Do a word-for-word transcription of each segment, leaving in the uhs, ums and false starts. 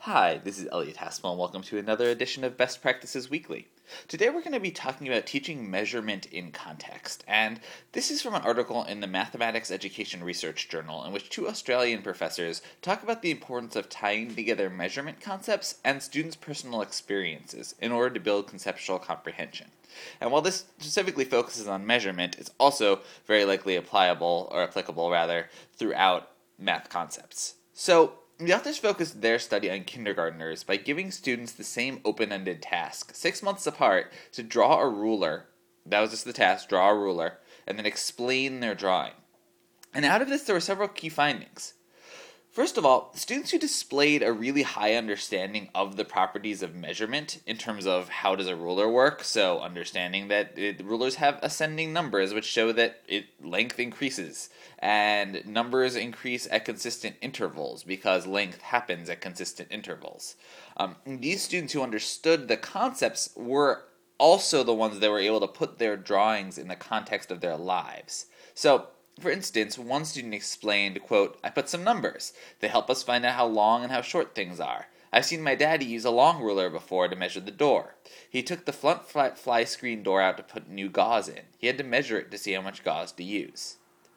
Hi, this is Elliot Haspel, and welcome to another edition of Best Practices Weekly. Today we're going to be talking about teaching measurement in context, and this is from an article in the Mathematics Education Research Journal in which two Australian professors talk about the importance of tying together measurement concepts and students' personal experiences in order to build conceptual comprehension. And while this specifically focuses on measurement, it's also very likely applicable, or applicable rather, throughout math concepts. So, the authors focused their study on kindergartners by giving students the same open-ended task, six months apart, to draw a ruler. That was just the task, draw a ruler, and then explain their drawing. And out of this, there were several key findings. First of all, students who displayed a really high understanding of the properties of measurement in terms of how does a ruler work, so understanding that it, rulers have ascending numbers which show that it, length increases, and numbers increase at consistent intervals because length happens at consistent intervals. Um, these students who understood the concepts were also the ones that were able to put their drawings in the context of their lives. So, for instance, one student explained, quote, "I put some numbers. They help us find out how long and how short things are. I've seen my daddy use a long ruler before to measure the door. He took the front fly, fly screen door out to put new gauze in. He had to measure it to see how much gauze to use."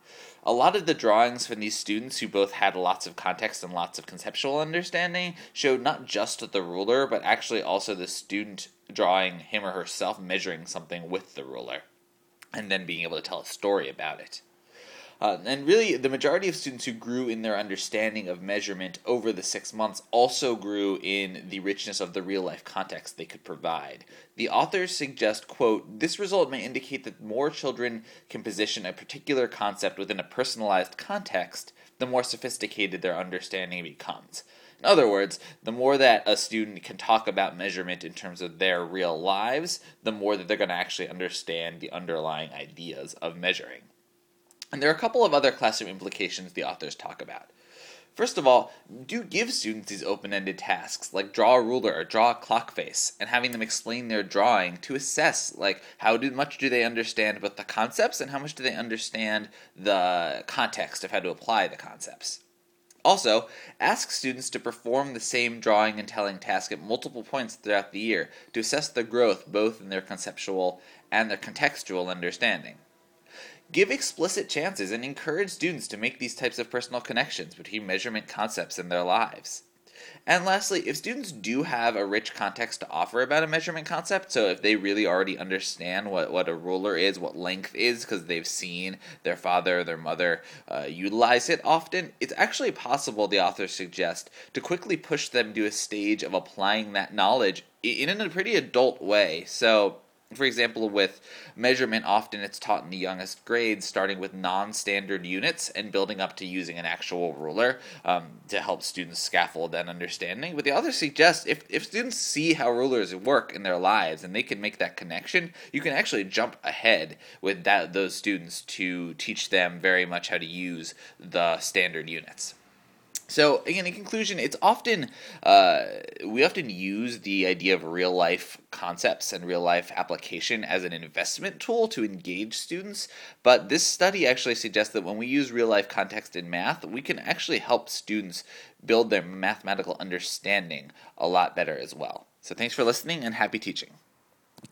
A lot of the drawings from these students, who both had lots of context and lots of conceptual understanding, showed not just the ruler, but actually also the student drawing him or herself measuring something with the ruler, and then being able to tell a story about it. Uh, and really, the majority of students who grew in their understanding of measurement over the six months also grew in the richness of the real-life context they could provide. The authors suggest, quote, "This result may indicate that more children can position a particular concept within a personalized context, the more sophisticated their understanding becomes." In other words, the more that a student can talk about measurement in terms of their real lives, the more that they're going to actually understand the underlying ideas of measuring. And there are a couple of other classroom implications the authors talk about. First of all, do give students these open-ended tasks, like draw a ruler or draw a clock face, and having them explain their drawing to assess, like, how do, much do they understand about the concepts, and how much do they understand the context of how to apply the concepts. Also, ask students to perform the same drawing and telling task at multiple points throughout the year to assess the growth both in their conceptual and their contextual understanding. Give explicit chances and encourage students to make these types of personal connections between measurement concepts and their lives. And lastly, if students do have a rich context to offer about a measurement concept, so if they really already understand what, what a ruler is, what length is, because they've seen their father or their mother uh, utilize it often, it's actually possible, the authors suggest, to quickly push them to a stage of applying that knowledge in, in a pretty adult way. So, for example, with measurement, often it's taught in the youngest grades, starting with non-standard units and building up to using an actual ruler um, to help students scaffold that understanding. But the authors suggest if, if students see how rulers work in their lives and they can make that connection, you can actually jump ahead with that those students to teach them very much how to use the standard units. So, again, in conclusion, it's often, uh, we often use the idea of real-life concepts and real-life application as an investment tool to engage students, but this study actually suggests that when we use real-life context in math, we can actually help students build their mathematical understanding a lot better as well. So thanks for listening, and happy teaching.